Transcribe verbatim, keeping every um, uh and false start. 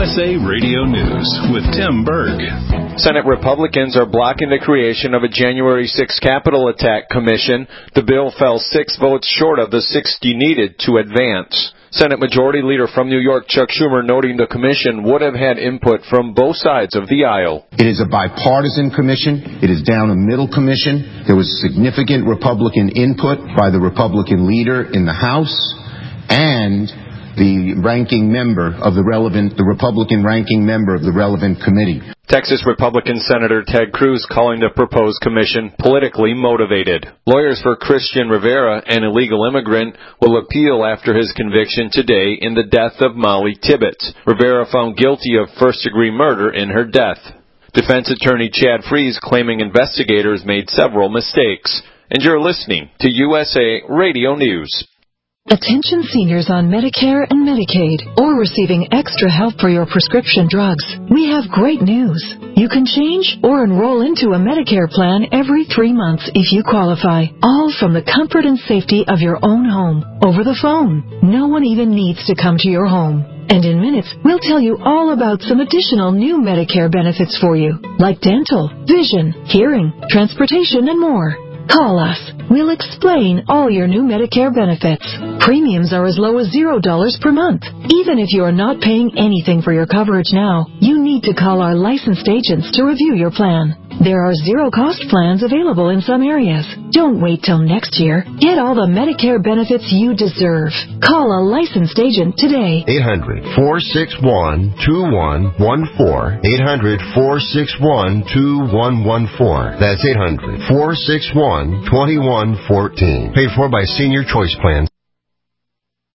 S A Radio News with Tim Berg. Senate Republicans are blocking the creation of a January sixth Capitol attack commission. The bill fell six votes short of the sixty needed to advance. Senate Majority Leader from New York, Chuck Schumer, noting the commission would have had input from both sides of the aisle. It is a bipartisan commission. It is down a middle commission. There was significant Republican input by the Republican leader in the House and the ranking member of the relevant, the Republican ranking member of the relevant committee. Texas Republican Senator Ted Cruz calling the proposed commission politically motivated. Lawyers for Christian Rivera, an illegal immigrant, will appeal after his conviction today in the death of Molly Tibbetts. Rivera found guilty of first-degree murder in her death. Defense attorney Chad Freeze claiming investigators made several mistakes. And you're listening to U S A Radio News. Attention seniors on Medicare and Medicaid or receiving extra help for your prescription drugs. We have great news. You can change or enroll into a Medicare plan every three months if you qualify, all from the comfort and safety of your own home, over the phone. No one even needs to come to your home. And in minutes, we'll tell you all about some additional new Medicare benefits for you, like dental, vision, hearing, transportation, and more. Call us. We'll explain all your new Medicare benefits. Premiums are as low as zero dollars per month. Even if you are not paying anything for your coverage now, you need to call our licensed agents to review your plan. There are zero-cost plans available in some areas. Don't wait till next year. Get all the Medicare benefits you deserve. Call a licensed agent today. eight hundred, four six one, two one one four. eight hundred, four six one, two one one four. That's eight hundred, four six one, two one one four. Paid for by Senior Choice Plans.